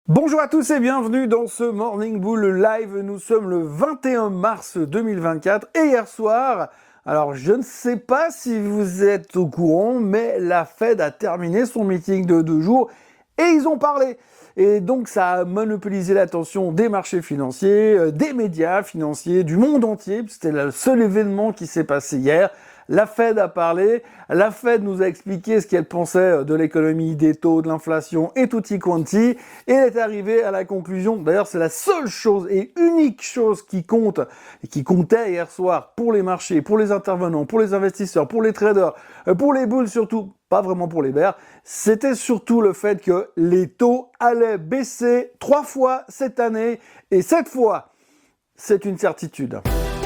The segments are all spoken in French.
Bonjour à tous et bienvenue dans ce Morning Bull Live. Nous sommes le 21 mars 2024 et hier soir, alors je ne sais pas si vous êtes au courant, mais la Fed a terminé son meeting de 2 jours et ils ont parlé. Et donc ça a monopolisé l'attention des marchés financiers, des médias financiers, du monde entier. C'était le seul événement qui s'est passé hier. La Fed a parlé, la Fed nous a expliqué ce qu'elle pensait de l'économie, des taux, de l'inflation et tutti quanti, et elle est arrivée à la conclusion, d'ailleurs c'est la seule chose et unique chose qui compte, et qui comptait hier soir pour les marchés, pour les intervenants, pour les investisseurs, pour les traders, pour les bulls surtout, pas vraiment pour les bears, c'était surtout le fait que les taux allaient baisser 3 fois cette année, et cette fois, c'est une certitude.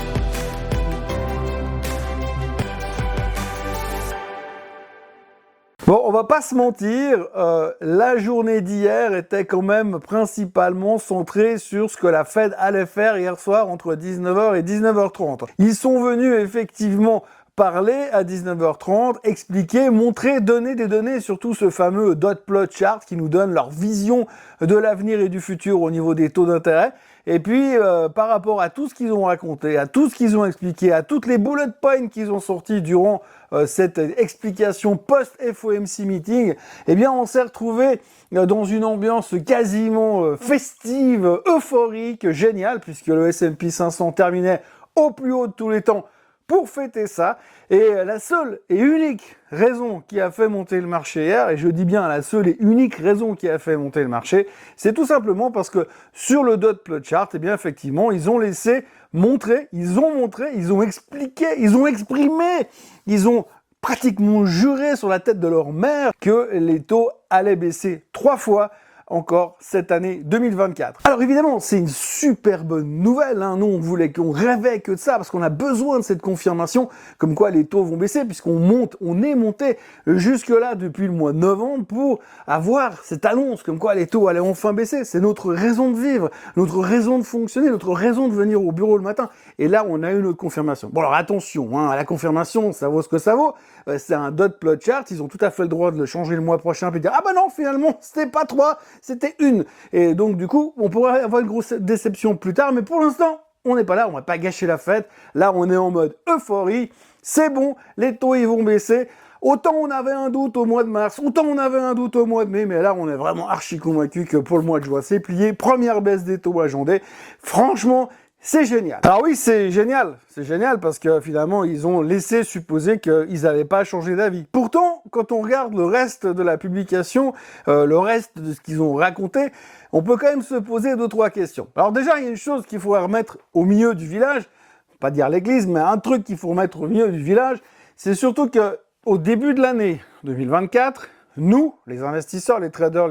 Bon, on va pas se mentir, la journée d'hier était quand même principalement centrée sur ce que la Fed allait faire hier soir entre 19h et 19h30. Ils sont venus effectivement parler à 19h30, expliquer, montrer, donner des données, surtout ce fameux dot plot chart qui nous donne leur vision de l'avenir et du futur au niveau des taux d'intérêt. Et puis, par rapport à tout ce qu'ils ont raconté, à tout ce qu'ils ont expliqué, à toutes les bullet points qu'ils ont sortis durant cette explication post-FOMC meeting, eh bien, on s'est retrouvé dans une ambiance quasiment festive, euphorique, géniale, puisque le S&P 500 terminait au plus haut de tous les temps pour fêter ça. Et la seule et unique raison qui a fait monter le marché hier, et je dis bien la seule et unique raison qui a fait monter le marché, c'est tout simplement parce que sur le dot plot chart, eh bien effectivement, ils ont laissé montrer, ils ont expliqué, ils ont exprimé, ils ont pratiquement juré sur la tête de leur mère que les taux allaient baisser 3 fois encore cette année 2024. Alors évidemment, c'est une super bonne nouvelle, hein. Nous, on rêvait que de ça, parce qu'on a besoin de cette confirmation, comme quoi les taux vont baisser, on est monté jusque-là depuis le mois de novembre pour avoir cette annonce, comme quoi les taux allaient enfin baisser. C'est notre raison de vivre, notre raison de fonctionner, notre raison de venir au bureau le matin. Et là, on a eu notre confirmation. Bon, alors attention, hein, à la confirmation, ça vaut ce que ça vaut. C'est un dot plot chart, ils ont tout à fait le droit de le changer le mois prochain, puis dire « Ah bah non, finalement, c'était pas 3, c'était 1 ». Et donc, du coup, on pourrait avoir une grosse déception plus tard, mais pour l'instant, on n'est pas là, on va pas gâcher la fête. Là, on est en mode euphorie, c'est bon, les taux, ils vont baisser. Autant on avait un doute au mois de mars, autant on avait un doute au mois de mai, mais là, on est vraiment archi convaincu que pour le mois de juin, c'est plié. Première baisse des taux agendés. Franchement, c'est génial. Alors oui, c'est génial parce que finalement, ils ont laissé supposer qu'ils n'avaient pas changé d'avis. Pourtant, quand on regarde le reste de la publication, le reste de ce qu'ils ont raconté, on peut quand même se poser 2-3 questions. Alors déjà, il y a une chose qu'il faut remettre au milieu du village, pas dire l'église, mais un truc qu'il faut remettre au milieu du village, c'est surtout que au début de l'année 2024, nous, les investisseurs, les traders,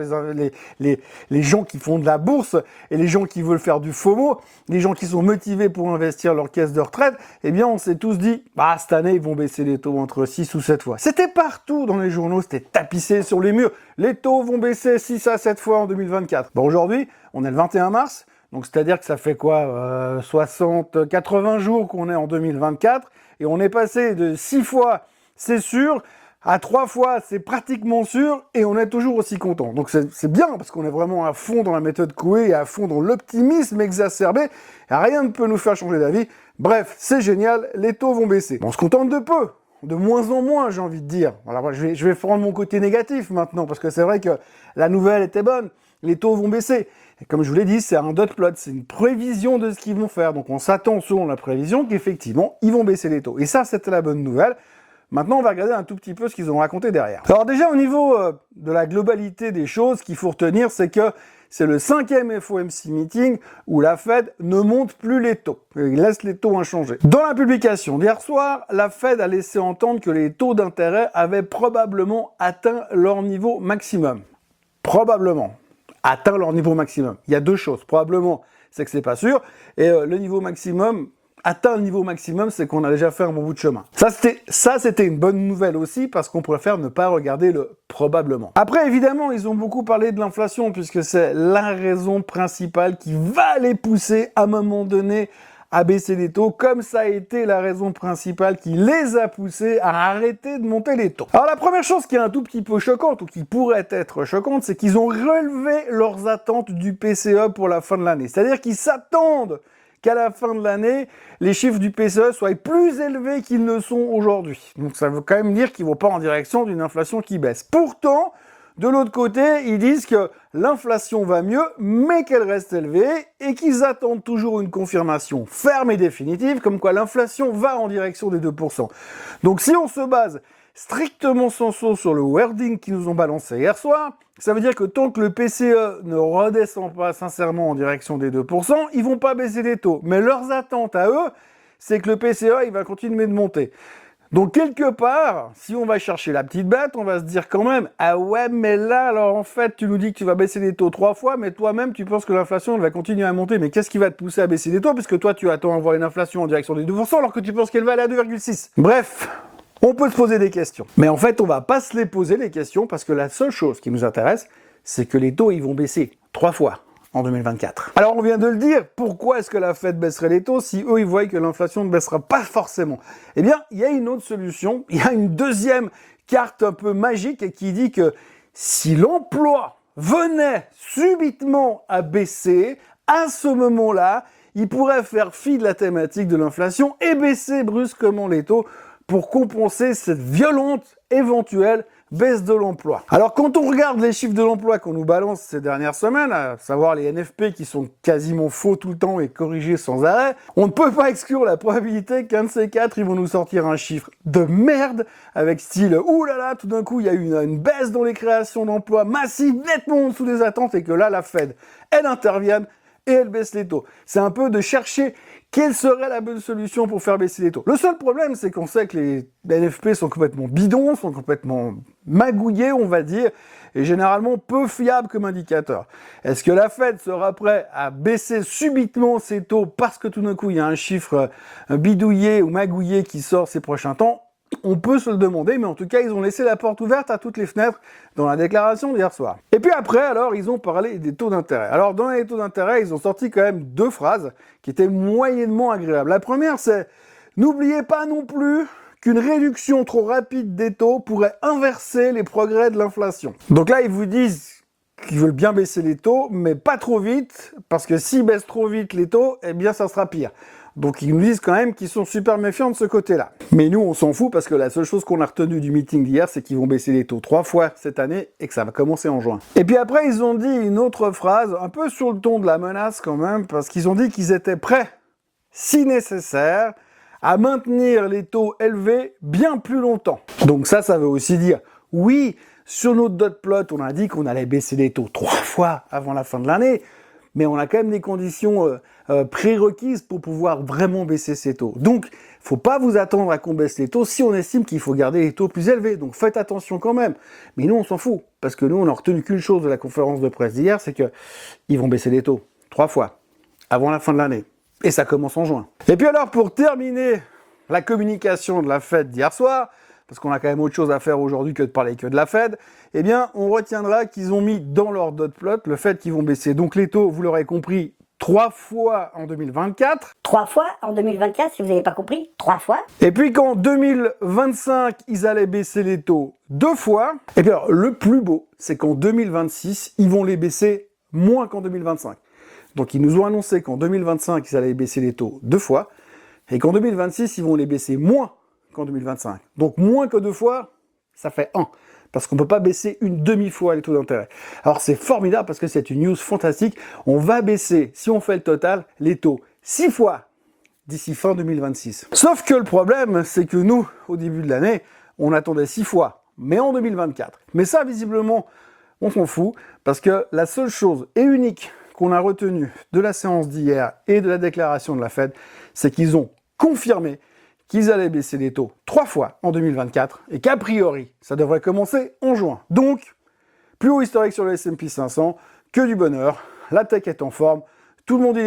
les gens qui font de la bourse et les gens qui veulent faire du FOMO, les gens qui sont motivés pour investir leur caisse de retraite, eh bien, on s'est tous dit, bah, cette année, ils vont baisser les taux entre 6 ou 7 fois. C'était partout dans les journaux, c'était tapissé sur les murs. Les taux vont baisser 6 à 7 fois en 2024. Bon, aujourd'hui, on est le 21 mars, donc c'est-à-dire que ça fait quoi, 60, 80 jours qu'on est en 2024, et on est passé de 6 fois, c'est sûr, à 3 fois, c'est pratiquement sûr, et on est toujours aussi content. Donc c'est bien, parce qu'on est vraiment à fond dans la méthode Coué, et à fond dans l'optimisme exacerbé, et rien ne peut nous faire changer d'avis. Bref, c'est génial, les taux vont baisser. On se contente de peu, de moins en moins, j'ai envie de dire. Alors je vais prendre mon côté négatif maintenant, parce que c'est vrai que la nouvelle était bonne, les taux vont baisser. Et comme je vous l'ai dit, c'est un dot plot, c'est une prévision de ce qu'ils vont faire. Donc on s'attend selon la prévision qu'effectivement, ils vont baisser les taux. Et ça, c'était la bonne nouvelle. Maintenant, on va regarder un tout petit peu ce qu'ils ont raconté derrière. Alors déjà, au niveau de la globalité des choses, ce qu'il faut retenir, c'est que c'est le 5e FOMC meeting où la Fed ne monte plus les taux. Il laisse les taux inchangés. Dans la publication d'hier soir, la Fed a laissé entendre que les taux d'intérêt avaient probablement atteint leur niveau maximum. Probablement atteint leur niveau maximum. Il y a deux choses. Probablement, c'est que c'est pas sûr. Et le niveau maximum... Atteint le niveau maximum, c'est qu'on a déjà fait un bon bout de chemin. Ça, c'était une bonne nouvelle aussi, parce qu'on préfère ne pas regarder le probablement. Après, évidemment, ils ont beaucoup parlé de l'inflation, puisque c'est la raison principale qui va les pousser, à un moment donné, à baisser les taux, comme ça a été la raison principale qui les a poussés à arrêter de monter les taux. Alors la première chose qui est un tout petit peu choquante, ou qui pourrait être choquante, c'est qu'ils ont relevé leurs attentes du PCE pour la fin de l'année. C'est-à-dire qu'ils s'attendent qu'à la fin de l'année, les chiffres du PCE soient plus élevés qu'ils ne sont aujourd'hui. Donc ça veut quand même dire qu'ils ne vont pas en direction d'une inflation qui baisse. Pourtant, de l'autre côté, ils disent que l'inflation va mieux, mais qu'elle reste élevée, et qu'ils attendent toujours une confirmation ferme et définitive, comme quoi l'inflation va en direction des 2%. Donc si on se base strictement sans sauce sur le wording qu'ils nous ont balancé hier soir, ça veut dire que tant que le PCE ne redescend pas sincèrement en direction des 2%, ils vont pas baisser les taux. Mais leurs attentes à eux, c'est que le PCE, il va continuer de monter. Donc quelque part, si on va chercher la petite bête, on va se dire quand même, ah ouais, mais là, alors en fait, tu nous dis que tu vas baisser les taux 3 fois, mais toi-même, tu penses que l'inflation, elle va continuer à monter. Mais qu'est-ce qui va te pousser à baisser les taux? Puisque toi, tu attends à voir une inflation en direction des 2%, alors que tu penses qu'elle va aller à 2,6. Bref, on peut se poser des questions. Mais en fait, on va pas se les poser, les questions, parce que la seule chose qui nous intéresse, c'est que les taux, ils vont baisser 3 fois en 2024. Alors, on vient de le dire, pourquoi est-ce que la Fed baisserait les taux si eux, ils voient que l'inflation ne baissera pas forcément? Eh bien, il y a une autre solution, il y a une deuxième carte un peu magique qui dit que si l'emploi venait subitement à baisser, à ce moment-là, il pourrait faire fi de la thématique de l'inflation et baisser brusquement les taux pour compenser cette violente éventuelle baisse de l'emploi. Alors quand on regarde les chiffres de l'emploi qu'on nous balance ces dernières semaines, à savoir les NFP qui sont quasiment faux tout le temps et corrigés sans arrêt, on ne peut pas exclure la probabilité qu'un de ces quatre, ils vont nous sortir un chiffre de merde avec style « Ouh là là, tout d'un coup, il y a eu une baisse dans les créations d'emplois massive, nettement en dessous des attentes » et que là, la Fed, elle intervienne et elle baisse les taux. C'est un peu de chercher quelle serait la bonne solution pour faire baisser les taux. Le seul problème, c'est qu'on sait que les NFP sont complètement bidons, sont complètement magouillés, on va dire, et généralement peu fiables comme indicateur. Est-ce que la Fed sera prête à baisser subitement ses taux parce que tout d'un coup, il y a un chiffre bidouillé ou magouillé qui sort ces prochains temps? On peut se le demander, mais en tout cas, ils ont laissé la porte ouverte à toutes les fenêtres dans la déclaration d'hier soir. Et puis après, alors, ils ont parlé des taux d'intérêt. Alors, dans les taux d'intérêt, ils ont sorti quand même deux phrases qui étaient moyennement agréables. La première, c'est « N'oubliez pas non plus qu'une réduction trop rapide des taux pourrait inverser les progrès de l'inflation. » Donc là, ils vous disent qu'ils veulent bien baisser les taux, mais pas trop vite, parce que s'ils baissent trop vite les taux, eh bien, ça sera pire. Donc ils nous disent quand même qu'ils sont super méfiants de ce côté-là. Mais nous, on s'en fout parce que la seule chose qu'on a retenue du meeting d'hier, c'est qu'ils vont baisser les taux 3 fois cette année et que ça va commencer en juin. Et puis après, ils ont dit une autre phrase, un peu sur le ton de la menace quand même, parce qu'ils ont dit qu'ils étaient prêts, si nécessaire, à maintenir les taux élevés bien plus longtemps. Donc ça veut aussi dire, oui, sur notre dot plot, on a dit qu'on allait baisser les taux 3 fois avant la fin de l'année, mais on a quand même des conditions prérequises pour pouvoir vraiment baisser ces taux. Donc, faut pas vous attendre à qu'on baisse les taux si on estime qu'il faut garder les taux plus élevés. Donc, faites attention quand même. Mais nous, on s'en fout, parce que nous, on a retenu qu'une chose de la conférence de presse d'hier, c'est que ils vont baisser les taux 3 fois avant la fin de l'année. Et ça commence en juin. Et puis alors, pour terminer la communication de la Fed d'hier soir, parce qu'on a quand même autre chose à faire aujourd'hui que de parler que de la Fed, eh bien, on retiendra qu'ils ont mis dans leur dot plot le fait qu'ils vont baisser donc les taux, vous l'aurez compris, 3 fois en 2024. 3 fois en 2024, si vous n'avez pas compris, 3 fois. Et puis qu'en 2025, ils allaient baisser les taux 2 fois. Et puis alors, le plus beau, c'est qu'en 2026, ils vont les baisser moins qu'en 2025. Donc ils nous ont annoncé qu'en 2025, ils allaient baisser les taux 2 fois, et qu'en 2026, ils vont les baisser moins qu'en 2025. Donc moins que 2 fois, ça fait 1. Parce qu'on ne peut pas baisser une demi-fois les taux d'intérêt. Alors c'est formidable parce que c'est une news fantastique. On va baisser, si on fait le total, les taux 6 fois d'ici fin 2026. Sauf que le problème, c'est que nous, au début de l'année, on attendait 6 fois, mais en 2024. Mais ça, visiblement, on s'en fout, parce que la seule chose et unique qu'on a retenue de la séance d'hier et de la déclaration de la Fed, c'est qu'ils ont confirmé qu'ils allaient baisser les taux 3 fois en 2024 et qu'a priori, ça devrait commencer en juin. Donc, plus haut historique sur le S&P 500, que du bonheur, la tech est en forme, tout le monde il est beau,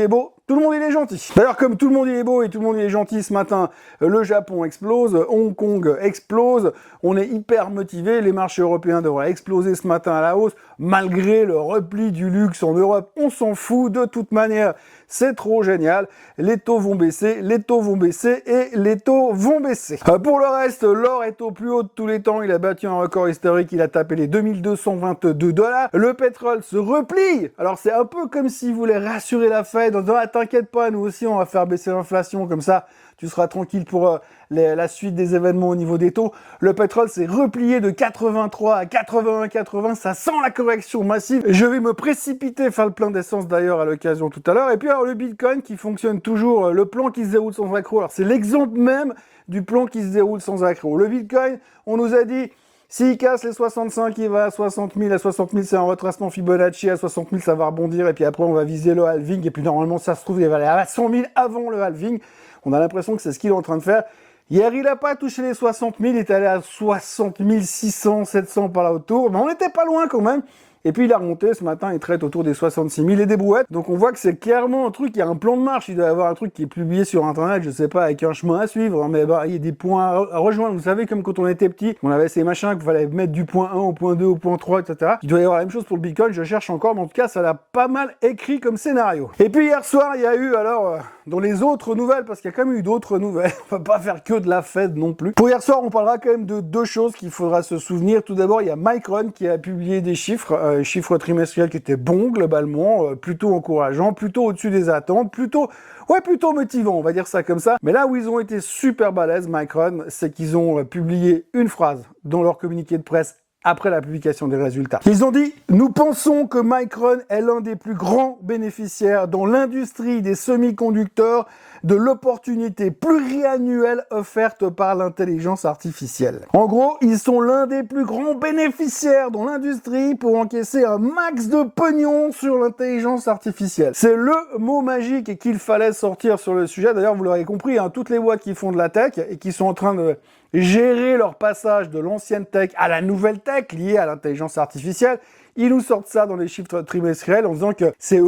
tout le monde il est gentil. D'ailleurs, comme tout le monde il est beau et tout le monde il est gentil ce matin, le Japon explose, Hong Kong explose, on est hyper motivé, les marchés européens devraient exploser ce matin à la hausse, malgré le repli du luxe en Europe, on s'en fout de toute manière, c'est trop génial, les taux vont baisser, les taux vont baisser et les taux vont baisser. Pour le reste, l'or est au plus haut de tous les temps, il a battu un record historique, il a tapé les 2222 $, le pétrole se replie, alors c'est un peu comme s'il voulait rassurer la Fed en disant ah, t'inquiète pas, nous aussi on va faire baisser l'inflation, comme ça tu seras tranquille pour la suite des événements au niveau des taux. Le pétrole s'est replié de 83 à 81,80, ça sent la correction massive. Je vais me précipiter faire le plein d'essence d'ailleurs à l'occasion tout à l'heure. Et puis alors le Bitcoin qui fonctionne toujours, le plan qui se déroule sans accroc. Alors c'est l'exemple même du plan qui se déroule sans accroc. Le Bitcoin, on nous a dit s'il casse les 65, il va à 60 000. À 60 000, c'est un retracement Fibonacci. À 60 000, ça va rebondir. Et puis après, on va viser le halving. Et puis normalement, ça se trouve, il va aller à 100 000 avant le halving. On a l'impression que c'est ce qu'il est en train de faire. Hier, il n'a pas touché les 60 000. Il est allé à 60 600, 700 par là autour. Mais on n'était pas loin quand même. Et puis il a remonté ce matin, il traite autour des 66 000 et des brouettes. Donc on voit que c'est clairement un truc, il y a un plan de marche, il doit y avoir un truc qui est publié sur internet, je sais pas, avec un chemin à suivre, hein, mais bah, il y a des points à rejoindre. Vous savez, comme quand on était petit, on avait ces machins qu'il fallait mettre du point 1 au point 2 au point 3, etc. Il doit y avoir la même chose pour le Bitcoin, je cherche encore, mais en tout cas, ça l'a pas mal écrit comme scénario. Et puis hier soir, il y a eu alors, dans les autres nouvelles, parce qu'il y a quand même eu d'autres nouvelles, on va pas faire que de la Fed non plus. Pour hier soir, on parlera quand même de deux choses qu'il faudra se souvenir. Tout d'abord, il y a Micron qui a publié des chiffres trimestriels qui étaient bons globalement, plutôt encourageants, plutôt au-dessus des attentes, plutôt motivants, on va dire ça comme ça. Mais là où ils ont été super balèzes, Micron, c'est qu'ils ont publié une phrase dans leur communiqué de presse après la publication des résultats. Ils ont dit « Nous pensons que Micron est l'un des plus grands bénéficiaires dans l'industrie des semi-conducteurs de l'opportunité pluriannuelle offerte par l'intelligence artificielle. » En gros, ils sont l'un des plus grands bénéficiaires dans l'industrie pour encaisser un max de pognon sur l'intelligence artificielle. C'est le mot magique qu'il fallait sortir sur le sujet. D'ailleurs, vous l'aurez compris, hein, toutes les boîtes qui font de la tech et qui sont en train de gérer leur passage de l'ancienne tech à la nouvelle tech liée à l'intelligence artificielle, ils nous sortent ça dans les chiffres trimestriels en disant que c'est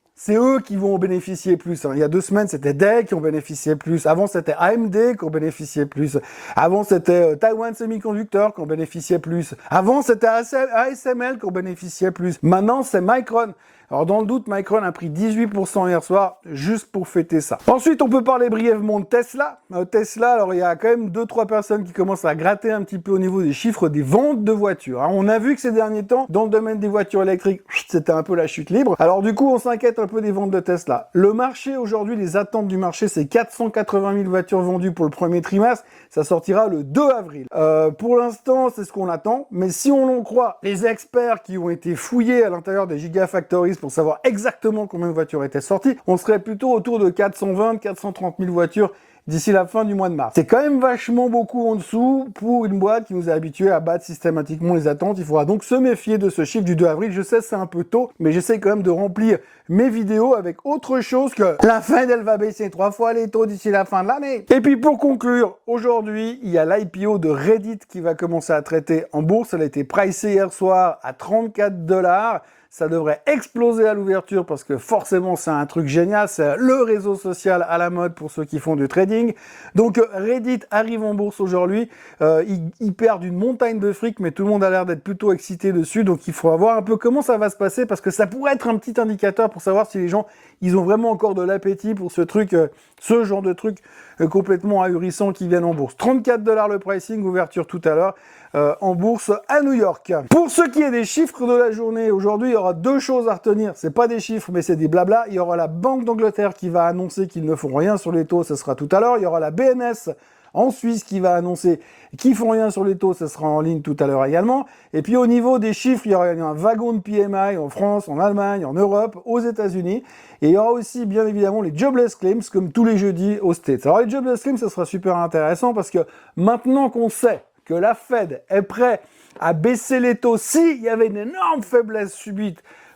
eux qui vont en bénéficier plus. Il y a 2 semaines, c'était Dell qui en bénéficiait plus. Avant, c'était AMD qui en bénéficiait plus. Avant, c'était Taiwan Semiconductor qui en bénéficiait plus. Avant, c'était ASML qui en bénéficiait plus. Maintenant, c'est Micron. Alors, dans le doute, Micron a pris 18% hier soir, juste pour fêter ça. Ensuite, on peut parler brièvement de Tesla. Tesla, alors, il y a quand même 2-3 personnes qui commencent à gratter un petit peu au niveau des chiffres des ventes de voitures. On a vu que ces derniers temps, dans le domaine des voitures électriques, c'était un peu la chute libre. Alors, du coup, on s'inquiète un peu des ventes de Tesla. Le marché, aujourd'hui, les attentes du marché, c'est 480 000 voitures vendues pour le premier trimestre. Ça sortira le 2 avril. Pour l'instant, c'est ce qu'on attend. Mais si on en croit les experts qui ont été fouillés à l'intérieur des Gigafactories pour savoir exactement combien de voitures étaient sorties, on serait plutôt autour de 420-430 000 voitures d'ici la fin du mois de mars. C'est quand même vachement beaucoup en dessous pour une boîte qui nous a habitués à battre systématiquement les attentes. Il faudra donc se méfier de ce chiffre du 2 avril. Je sais, c'est un peu tôt, mais j'essaie quand même de remplir mes vidéos avec autre chose que la Fed, elle va baisser 3 fois les taux d'ici la fin de l'année. Et puis pour conclure, aujourd'hui, il y a l'IPO de Reddit qui va commencer à traiter en bourse. Elle a été pricée hier soir à 34 $. Ça devrait exploser à l'ouverture parce que forcément c'est un truc génial, c'est le réseau social à la mode pour ceux qui font du trading. Donc Reddit arrive en bourse aujourd'hui, ils perdent une montagne de fric, mais tout le monde a l'air d'être plutôt excité dessus, donc il faut voir un peu comment ça va se passer parce que ça pourrait être un petit indicateur pour savoir si les gens, ils ont vraiment encore de l'appétit pour ce truc, ce genre de truc complètement ahurissant qui viennent en bourse. 34 $ le pricing, ouverture tout à l'heure. En bourse à New York. Pour ce qui est des chiffres de la journée, aujourd'hui, il y aura 2 choses à retenir. C'est pas des chiffres, mais c'est des blabla. Il y aura la Banque d'Angleterre qui va annoncer qu'ils ne font rien sur les taux, ce sera tout à l'heure. Il y aura la BNS en Suisse qui va annoncer qu'ils font rien sur les taux, ce sera en ligne tout à l'heure également. Et puis au niveau des chiffres, il y aura un wagon de PMI en France, en Allemagne, en Europe, aux États-Unis. Et il y aura aussi, bien évidemment, les jobless claims, comme tous les jeudis aux States. Alors les jobless claims, ça sera super intéressant parce que maintenant qu'on sait que la Fed est prête à baisser les taux s'il y avait une énorme faiblesse subite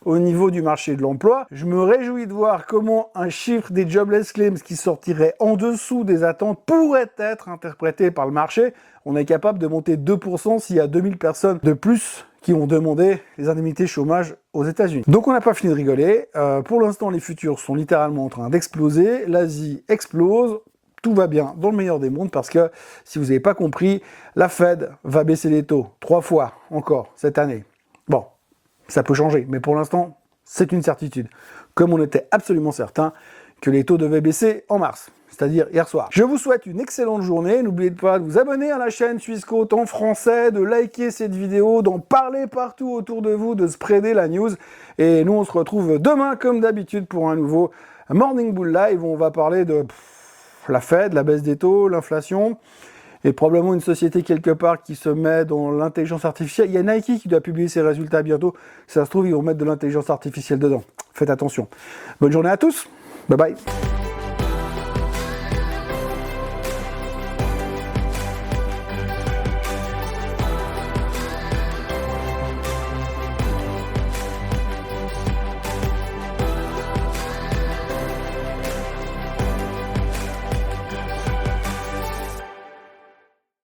au niveau du marché de l'emploi. Je me réjouis de voir comment un chiffre des jobless claims qui sortirait en dessous des attentes pourrait être interprété par le marché. On est capable de monter 2% s'il y a 2000 personnes de plus qui ont demandé les indemnités chômage aux États-Unis. Donc on n'a pas fini de rigoler. Pour l'instant, les futurs sont littéralement en train d'exploser. L'Asie explose. Tout va bien dans le meilleur des mondes parce que, si vous n'avez pas compris, la Fed va baisser les taux 3 fois encore cette année. Bon, ça peut changer, mais pour l'instant, c'est une certitude. Comme on était absolument certain que les taux devaient baisser en mars, c'est-à-dire hier soir. Je vous souhaite une excellente journée. N'oubliez pas de vous abonner à la chaîne Swissquote en français, de liker cette vidéo, d'en parler partout autour de vous, de spreader la news. Et nous, on se retrouve demain, comme d'habitude, pour un nouveau Morning Bull Live où on va parler de la Fed, la baisse des taux, l'inflation, et probablement une société quelque part qui se met dans l'intelligence artificielle. Il y a Nike qui doit publier ses résultats bientôt. Si ça se trouve, ils vont mettre de l'intelligence artificielle dedans. Faites attention. Bonne journée à tous. Bye bye.